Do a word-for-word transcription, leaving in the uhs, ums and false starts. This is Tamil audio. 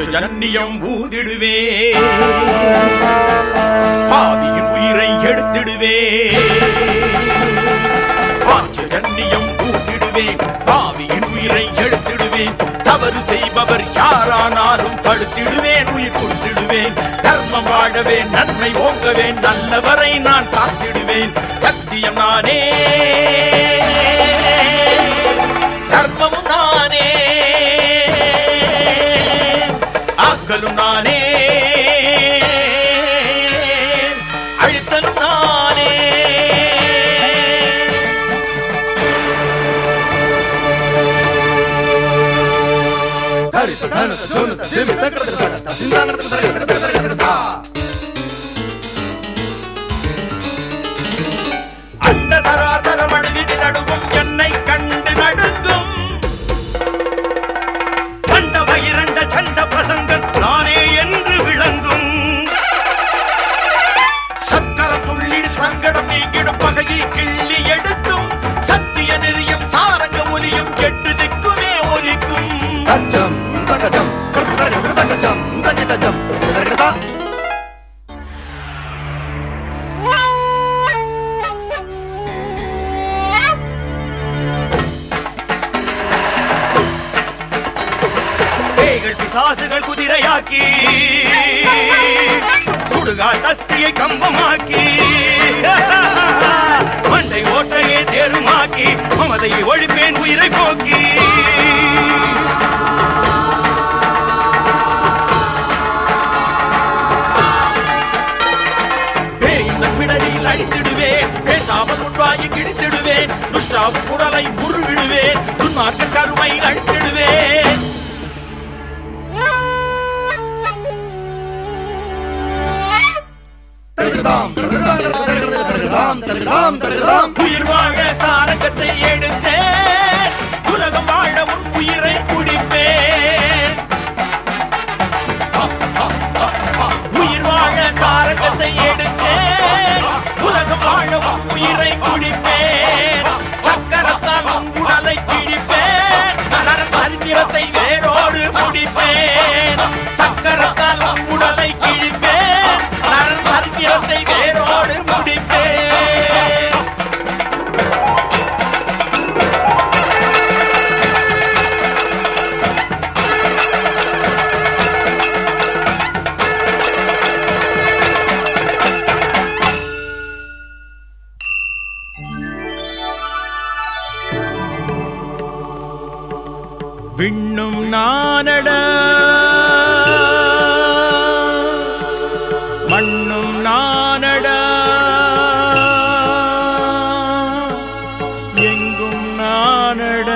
பாஞ்சஜன்யம் ஊதிடுவே, பாவியின் உயிரை எடுத்திடுவே. பாஞ்சஜன்யம் ஊதிடுவே, பாவியின் உயிரை எடுத்திடுவேன். தவறு செய்பவர் யாரானாலும் படுத்திடுவேன், உயிர் கொடுத்திடுவேன். தர்மம் வாழவேன், நன்மை ஓங்கவேன், நல்லவரை நான் காத்திடுவேன். சத்தியம் நானே, தர்மமும் நானே, ஆக்கலும் நானே, அழித்தலும் நானே. அந்த சராசர மனிதனின் நடுவும் என்னை கண்டு நடுங்கும். கண்ட பகிரண்ட சண்ட பிரசங்கம் நானே என்று விளங்கும். சக்கரம் துள்ளிடு சங்கடம் நீங்கிடும், பகையை கிள்ளி எடுக்கும். சத்திய நெறியும் சாரங்க ஒலியும் கெட்டு திக்குமே ஒலிக்கும். பிசாசுகள் குதிரையாக்கி, சுடுகாட் அஸ்தியை கம்பமாக்கி, மண்டை ஓட்டையை தேருமாக்கி, மமதையை ஒழிப்பேன் உயிரை போக்கி. பேயின் பிடரில் அடித்திடுவேன், பேசாமல் உண்வாயை கிழித்திடுவேன். துஷ்டாவும் குடலை முருவிடுவேன், துன்மார்க்க கருவை அழித்திடுவேன். உயிர் வாழ சாரங்கத்தை எடுத்தேன், உலகம் வாழ உன் உயிரை குடிப்பேன். உயிர் வாழ சாரங்கத்தை எடுத்தேன், உலகம் வாழ உன் உயிரை குடிப்பேன். சக்கரத்தால் உன் உடலை பிடிப்பேன், சரித்திரத்தை வேரோடு முடிப்பேன். சக்கரத்தால் உன் உடலை கிழிப்பேன், சரித்திரத்தை வேரோடு முடிப்பேன். விண்ணும் நானடா, மண்ணும் நானடா, எங்கும் நானடா.